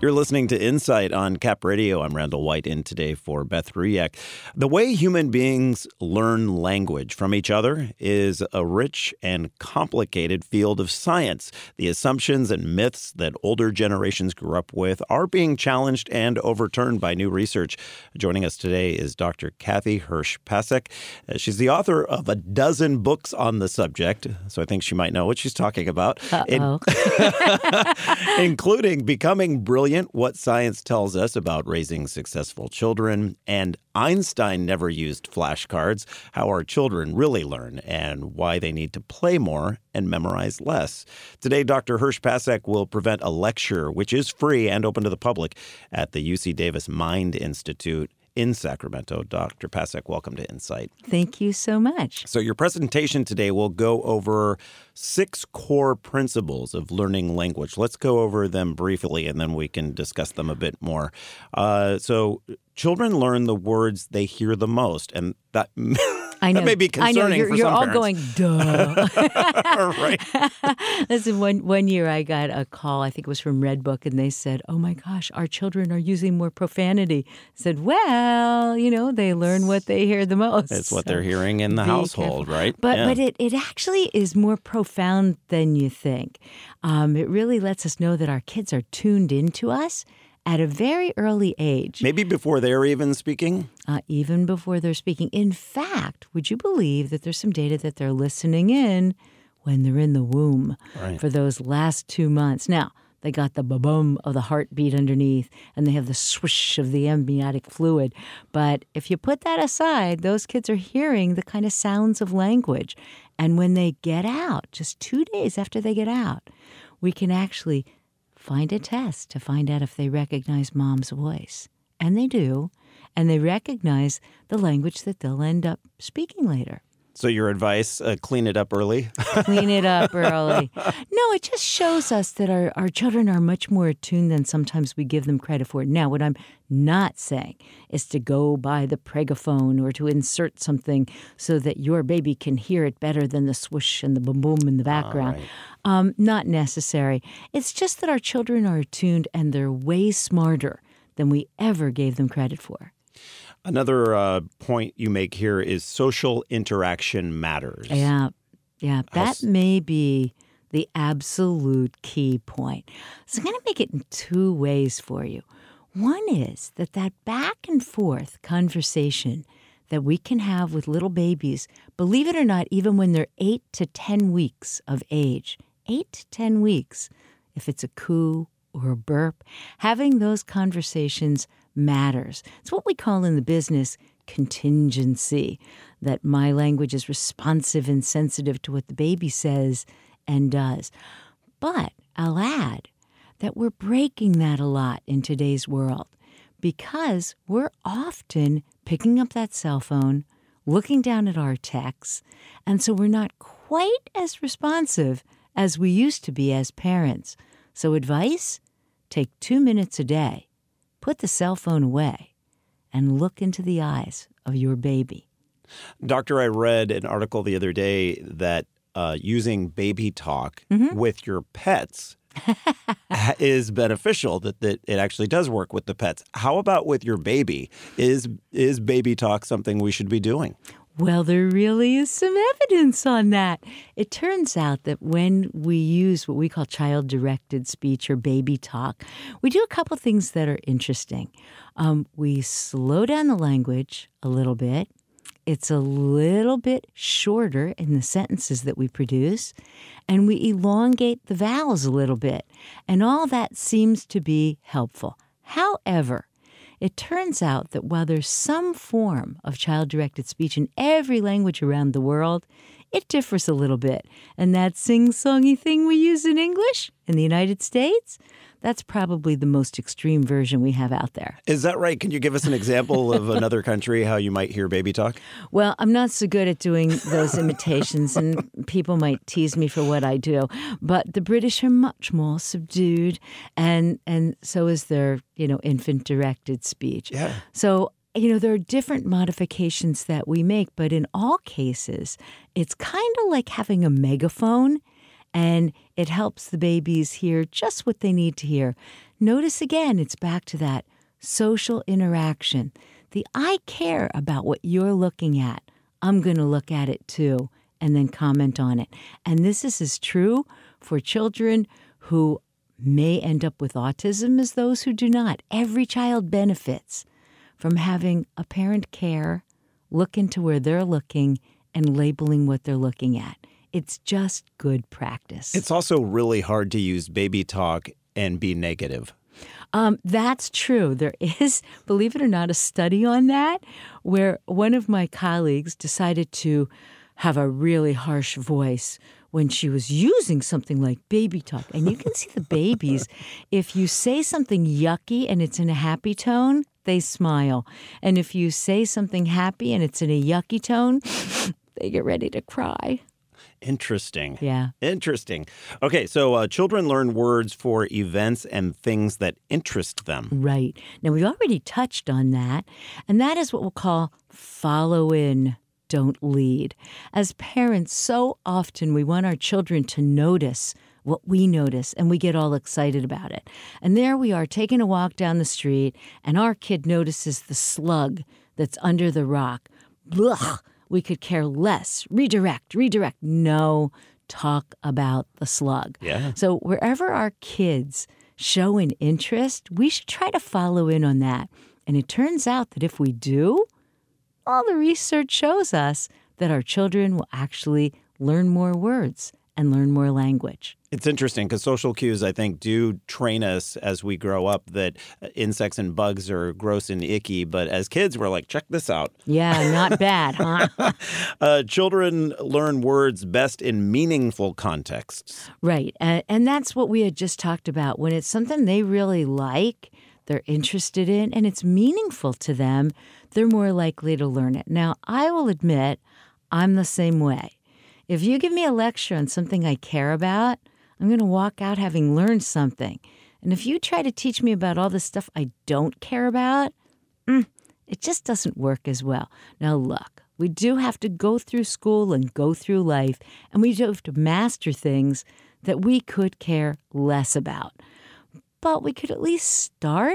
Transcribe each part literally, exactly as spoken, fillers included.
You're listening to Insight on Cap Radio. I'm Randall White in today for Beth Ruyak. The way human beings learn language from each other is a rich and complicated field of science. The assumptions and myths that older generations grew up with are being challenged and overturned by new research. Joining us today is Doctor Kathy Hirsch-Pasek. She's the author of a dozen books on the subject, so I think she might know what she's talking about. Uh-oh. In- including Becoming Brilliant, What Science Tells Us About Raising Successful Children, and Einstein Never Used Flashcards, How Our Children Really Learn, and Why They Need to Play More and Memorize Less. Today, Doctor Hirsch-Pasek will present a lecture, which is free and open to the public, at the U C Davis Mind Institute in Sacramento. Doctor Pasek, welcome to Insight. Thank you so much. So your presentation today will go over six core principles of learning language. Let's go over them briefly, and then we can discuss them a bit more. Uh, so children learn the words they hear the most, and that... I know. That may be concerning I know. You're, for you're some all parents. going, duh. Right. Listen, one, one year I got a call, I think it was from Redbook, and they said, oh my gosh, our children are using more profanity. I said, well, you know, they learn what they hear the most. It's what so they're hearing in the be household, careful. right? But Yeah. but it, it actually is more profound than you think. Um, it really lets us know that our kids are tuned into us at a very early age. Maybe before they're even speaking? Uh, even before they're speaking. In fact, would you believe that there's some data that they're listening in when they're in the womb Right. for those last two months? Now, they got the ba-bum of the heartbeat underneath, and they have the swish of the amniotic fluid. But if you put that aside, those kids are hearing the kind of sounds of language. And when they get out, just two days after they get out, we can actually find a test to find out if they recognize mom's voice. And they do. And they recognize the language that they'll end up speaking later. So your advice, uh, clean it up early? Clean it up early. No, it just shows us that our, our children are much more attuned than sometimes we give them credit for. Now, what I'm not saying is to go buy the Pregaphone or to insert something so that your baby can hear it better than the swoosh and the boom boom in the background. Right. Um, not necessary. It's just that our children are attuned and they're way smarter than we ever gave them credit for. Another uh, point you make here is social interaction matters. Yeah, yeah. That How's- may be the absolute key point. So I'm going to make it in two ways for you. One is that that back and forth conversation that we can have with little babies, believe it or not, even when they're eight to ten weeks of age, eight to ten weeks, if it's a coo or a burp, having those conversations matters. It's what we call in the business contingency, that my language is responsive and sensitive to what the baby says and does. But I'll add that we're breaking that a lot in today's world because we're often picking up that cell phone, looking down at our texts, and so we're not quite as responsive as we used to be as parents. So advice? Take two minutes a day. Put the cell phone away and look into the eyes of your baby. Doctor, I read an article the other day that uh, using baby talk Mm-hmm. with your pets is beneficial, that, that it actually does work with the pets. How about with your baby? Is is baby talk something we should be doing? Well, there really is some evidence on that. It turns out that when we use what we call child-directed speech or baby talk, we do a couple things that are interesting. Um, we slow down the language a little bit. It's a little bit shorter in the sentences that we produce, and we elongate the vowels a little bit. And all that seems to be helpful. However, it turns out that while there's some form of child-directed speech in every language around the world, it differs a little bit. And that sing-songy thing we use in English in the United States, that's probably the most extreme version we have out there. Is that right? Can you give us an example of another country, how you might hear baby talk? Well, I'm not so good at doing those imitations, and people might tease me for what I do. But the British are much more subdued, and and so is their, you know, infant-directed speech. Yeah. So, you know, there are different modifications that we make, but in all cases, it's kind of like having a megaphone And it helps the babies hear just what they need to hear. Notice again, it's back to that social interaction. The I care about what you're looking at. I'm going to look at it too and then comment on it. And this is as true for children who may end up with autism as those who do not. Every child benefits from having a parent care, look into where they're looking, and labeling what they're looking at. It's just good practice. It's also really hard to use baby talk and be negative. Um, that's true. There is, believe it or not, a study on that where one of my colleagues decided to have a really harsh voice when she was using something like baby talk. And you can see the babies, if you say something yucky and it's in a happy tone, they smile. And if you say something happy and it's in a yucky tone, they get ready to cry. Interesting. Yeah. Interesting. Okay, so uh, children learn words for events and things that interest them. Right. Now, we've already touched on that, and that is what we'll call follow in, don't lead. As parents, so often we want our children to notice what we notice, and we get all excited about it. And there we are taking a walk down the street, and our kid notices the slug that's under the rock. Blah! We could care less. Redirect, redirect. No, talk about the slug. Yeah. So wherever our kids show an interest, we should try to follow in on that. And it turns out that if we do, all the research shows us that our children will actually learn more words and learn more language. It's interesting because social cues, I think, do train us as we grow up that insects and bugs are gross and icky. But as kids, we're like, check this out. Yeah, not bad, huh? uh, children learn words best in meaningful contexts. Right. And, and that's what we had just talked about. When it's something they really like, they're interested in, and it's meaningful to them, they're more likely to learn it. Now, I will admit, I'm the same way. If you give me a lecture on something I care about, I'm going to walk out having learned something. And if you try to teach me about all the stuff I don't care about, mm, it just doesn't work as well. Now, look, we do have to go through school and go through life, and we do have to master things that we could care less about. But we could at least start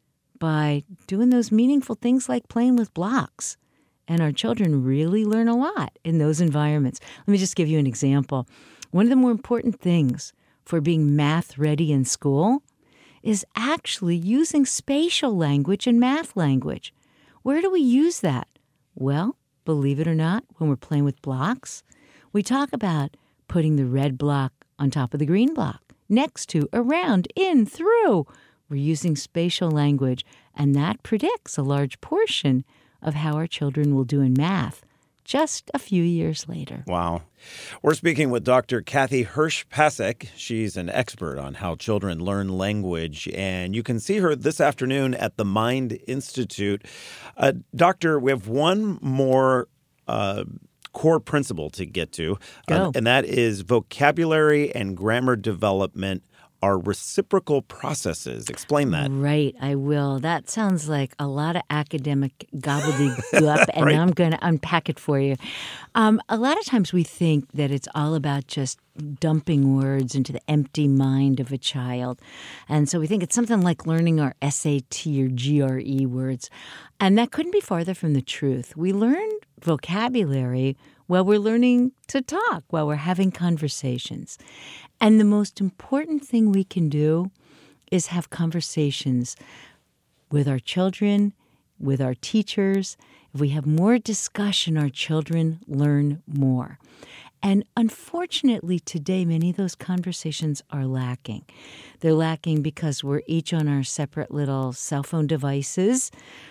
by doing those meaningful things like playing with blocks. And our children really learn a lot in those environments. Let me just give you an example. One of the more important things for being math ready in school is actually using spatial language and math language. Where do we use that? Well, believe it or not, when we're playing with blocks, we talk about putting the red block on top of the green block, next to, around, in, through. We're using spatial language, and that predicts a large portion of how our children will do in math just a few years later. Wow. We're speaking with Doctor Kathy Hirsch-Pasek. She's an expert on how children learn language, and you can see her this afternoon at the Mind Institute. Uh, doctor, we have one more uh, core principle to get to, Go. Um, and that is vocabulary and grammar development are reciprocal processes. Explain that. Right, I will. That sounds like a lot of academic gobbledygook, and Right. I'm going to unpack it for you. Um, a lot of times we think that it's all about just dumping words into the empty mind of a child. And so we think it's something like learning our S A T or G R E words. And that couldn't be farther from the truth. We learn vocabulary while we're learning to talk, while we're having conversations. And the most important thing we can do is have conversations with our children, with our teachers. If we have more discussion, our children learn more. And unfortunately, today, many of those conversations are lacking. They're lacking because we're each on our separate little cell phone devices,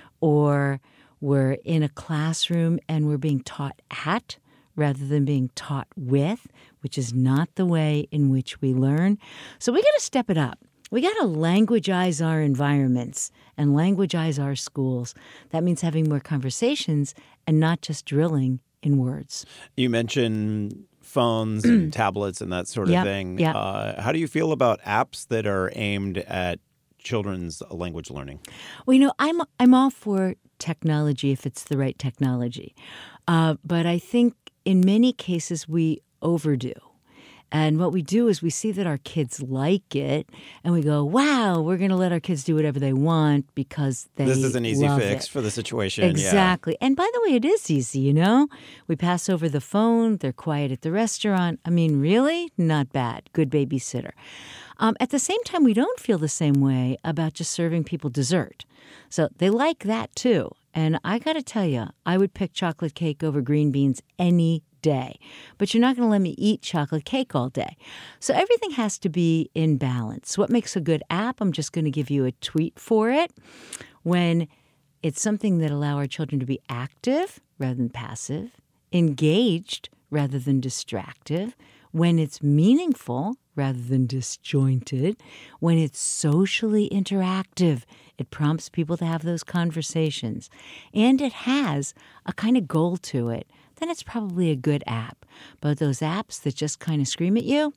or we're in a classroom and we're being taught at rather than being taught with, which is not the way in which we learn. So we got to step it up. We got to languageize our environments and languageize our schools. That means having more conversations and not just drilling in words. You mentioned phones and tablets and that sort of Yep, thing. yep. Uh, how do you feel about apps that are aimed at children's language learning? Well, you know, I'm I'm all for technology if it's the right technology. Uh, but I think in many cases we overdo. And what we do is we see that our kids like it, and we go, wow, we're going to let our kids do whatever they want because they This is an easy love fix it. for the situation. Exactly. And by the way, it is easy, you know? We pass over the phone. They're quiet at the restaurant. I mean, really? Not bad. Good babysitter. Um, at the same time, we don't feel the same way about just serving people dessert. So they like that, too. And I got to tell you, I would pick chocolate cake over green beans any day. But you're not going to let me eat chocolate cake all day. So everything has to be in balance. What makes a good app? I'm just going to give you a tweet for it. When it's something that allow our children to be active rather than passive, engaged rather than distractive, when it's meaningful rather than disjointed, when it's socially interactive, it prompts people to have those conversations, and it has a kind of goal to it, then it's probably a good app. But those apps that just kind of scream at you,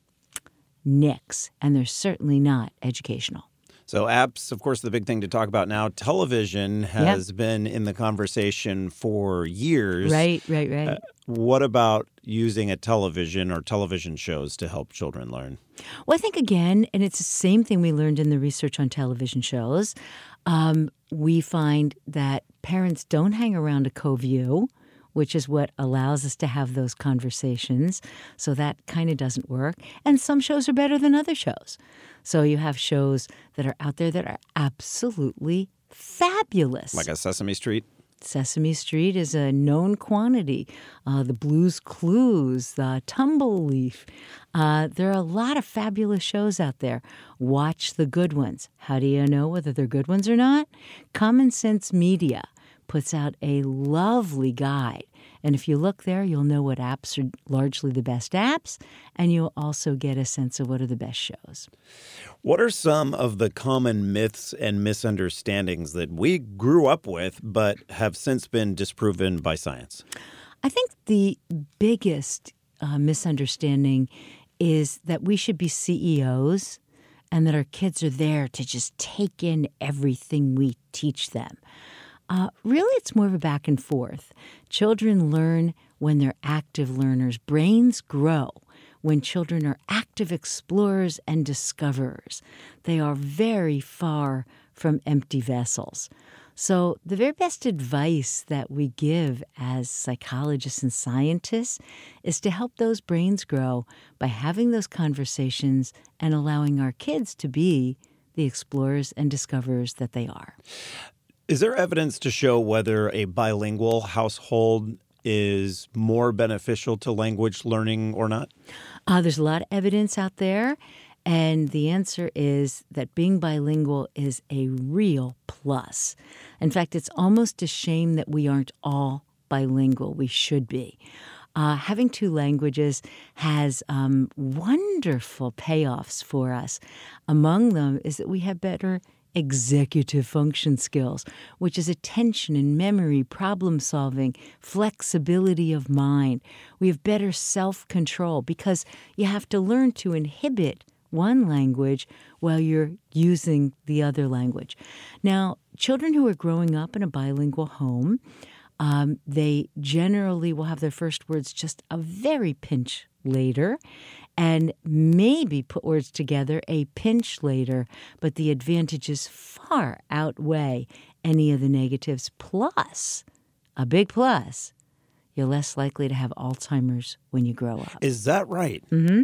nix, and they're certainly not educational. So apps, of course, the big thing to talk about now. Television has yep. been in the conversation for years. Right, right, right. Uh, what about using a television or television shows to help children learn? Well, I think, again, and it's the same thing we learned in the research on television shows, um, we find that parents don't hang around a co-view, which is what allows us to have those conversations. So that kind of doesn't work. And some shows are better than other shows. So you have shows that are out there that are absolutely fabulous. Like a Sesame Street? Sesame Street is a known quantity. Uh, the Blue's Clues, the Tumbleleaf. Uh, there are a lot of fabulous shows out there. Watch the good ones. How do you know whether they're good ones or not? Common Sense Media puts out a lovely guide. And if you look there, you'll know what apps are largely the best apps, and you'll also get a sense of what are the best shows. What are some of the common myths and misunderstandings that we grew up with but have since been disproven by science? I think the biggest uh, misunderstanding is that we should be C E Os and that our kids are there to just take in everything we teach them. Uh, really, it's more of a back and forth. Children learn when they're active learners. Brains grow when children are active explorers and discoverers. They are very far from empty vessels. So the very best advice that we give as psychologists and scientists is to help those brains grow by having those conversations and allowing our kids to be the explorers and discoverers that they are. Is there evidence to show whether a bilingual household is more beneficial to language learning or not? Uh, there's a lot of evidence out there, and the answer is that being bilingual is a real plus. In fact, it's almost a shame that we aren't all bilingual. We should be. Uh, having two languages has um, wonderful payoffs for us. Among them is that we have better executive function skills, which is attention and memory, problem solving, flexibility of mind. We have better self-control because you have to learn to inhibit one language while you're using the other language. Now, children who are growing up in a bilingual home, um, they generally will have their first words just a very pinch later, and maybe put words together a pinch later, but the advantages far outweigh any of the negatives. Plus, a big plus, you're less likely to have Alzheimer's when you grow up. Is that right? Mm-hmm.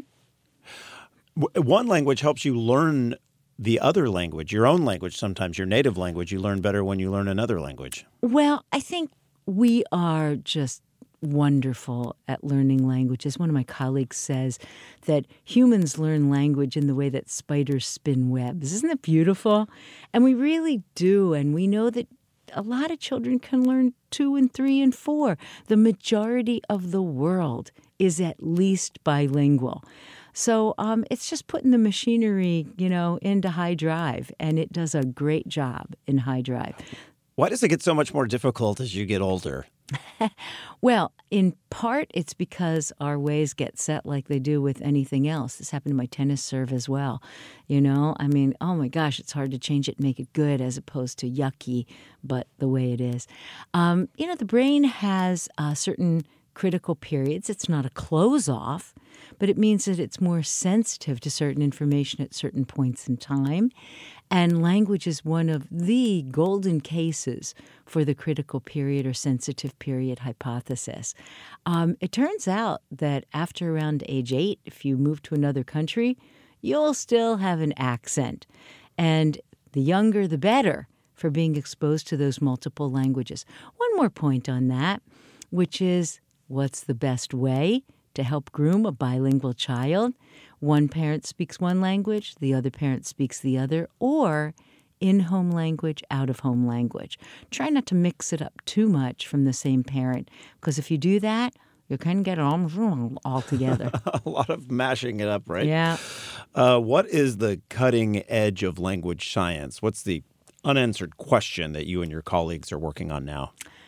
W- one language helps you learn the other language, your own language, sometimes your native language. You learn better when you learn another language. Well, I think we are just wonderful at learning languages. One of my colleagues says that humans learn language in the way that spiders spin webs. Isn't that beautiful? And we really do. And we know that a lot of children can learn two and three and four. The majority of the world is at least bilingual. So um, it's just putting the machinery, you know, into high drive, and it does a great job in high drive. Why does it get so much more difficult as you get older? Well, in part, it's because our ways get set like they do with anything else. This happened to my tennis serve as well. You know, I mean, oh my gosh, it's hard to change it and make it good as opposed to yucky, but the way it is. Um, you know, the brain has uh, certain critical periods. It's not a close off, but it means that it's more sensitive to certain information at certain points in time. And language is one of the golden cases for the critical period or sensitive period hypothesis. Um, it turns out that after around age eight, if you move to another country, you'll still have an accent. And the younger, the better for being exposed to those multiple languages. One more point on that, which is what's the best way to help groom a bilingual child? One parent speaks one language, the other parent speaks the other, or in-home language, out-of-home language. Try not to mix it up too much from the same parent, because if you do that, you kind of get it all, all together. A lot of mashing it up, right? Yeah. Uh, what is the cutting edge of language science? What's the unanswered question that you and your colleagues are working on now?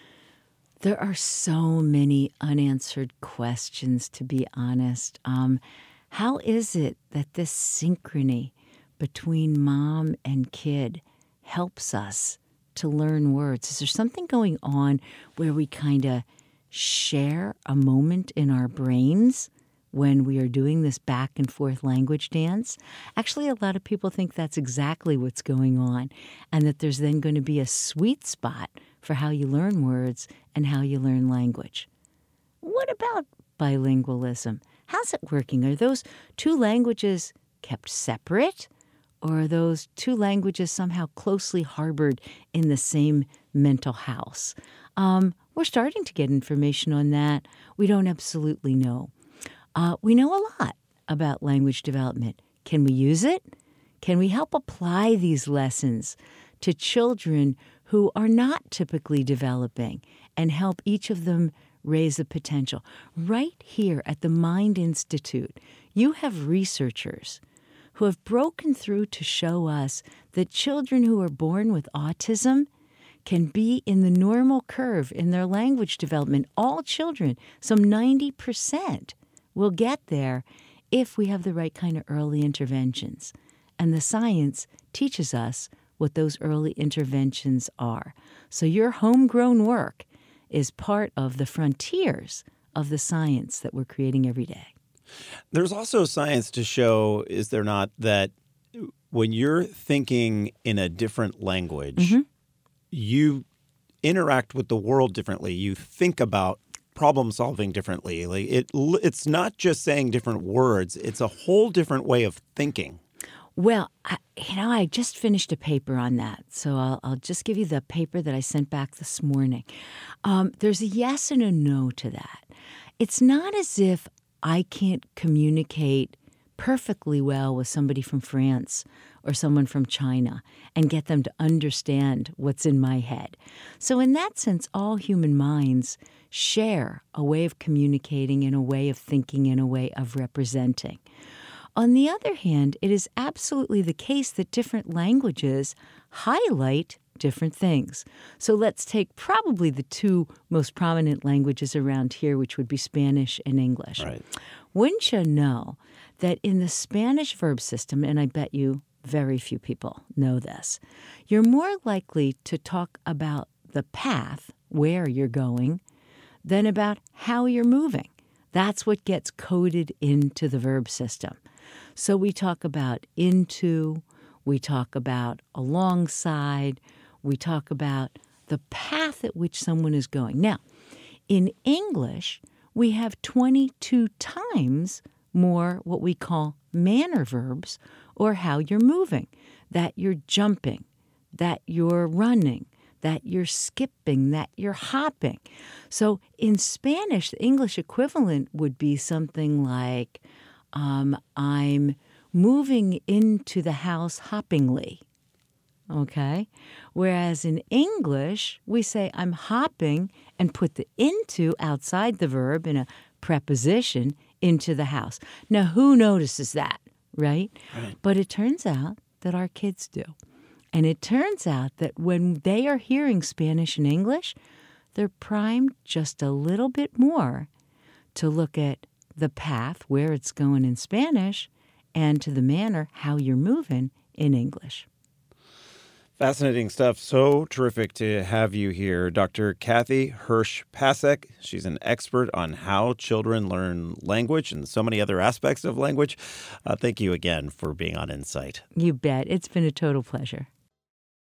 There are so many unanswered questions, to be honest. Um, how is it that this synchrony between mom and kid helps us to learn words? Is there something going on where we kind of share a moment in our brains when we are doing this back and forth language dance? Actually, a lot of people think that's exactly what's going on, and that there's then going to be a sweet spot for how you learn words and how you learn language. What about bilingualism? How's it working? Are those two languages kept separate, or are those two languages somehow closely harbored in the same mental house? Um, we're starting to get information on that. We don't absolutely know. Uh, we know a lot about language development. Can we use it? Can we help apply these lessons to children who are not typically developing and help each of them raise the potential? Right here at the Mind Institute, you have researchers who have broken through to show us that children who are born with autism can be in the normal curve in their language development. All children, some ninety percent, will get there if we have the right kind of early interventions. And the science teaches us what those early interventions are. So your homegrown work is part of the frontiers of the science that we're creating every day. There's also science to show, is there not, that when you're thinking in a different language, mm-hmm. you interact with the world differently. You think about problem solving differently. Like it, it's not just saying different words. It's a whole different way of thinking. Well, I, you know, I just finished a paper on that, so I'll, I'll just give you the paper that I sent back this morning. Um, there's a yes and a no to that. It's not as if I can't communicate perfectly well with somebody from France or someone from China and get them to understand what's in my head. So in that sense, all human minds share a way of communicating and a way of thinking and a way of representing. On the other hand, it is absolutely the case that different languages highlight different things. So let's take probably the two most prominent languages around here, which would be Spanish and English. Right. Wouldn't you know that in the Spanish verb system, and I bet you very few people know this, you're more likely to talk about the path, where you're going, than about how you're moving. That's what gets coded into the verb system. So we talk about into, we talk about alongside, we talk about the path at which someone is going. Now, in English, we have twenty-two times more what we call manner verbs, or how you're moving, that you're jumping, that you're running, that you're skipping, that you're hopping. So in Spanish, the English equivalent would be something like, um, I'm moving into the house hoppingly, okay? Whereas in English, we say I'm hopping and put the into outside the verb in a preposition into the house. Now, who notices that, right? Right. But it turns out that our kids do. And it turns out that when they are hearing Spanish and English, they're primed just a little bit more to look at the path, where it's going in Spanish, and to the manner, how you're moving in English. Fascinating stuff. So terrific to have you here, Doctor Kathy Hirsch-Pasek. She's an expert on how children learn language and so many other aspects of language. Uh, thank you again for being on Insight. You bet. It's been a total pleasure.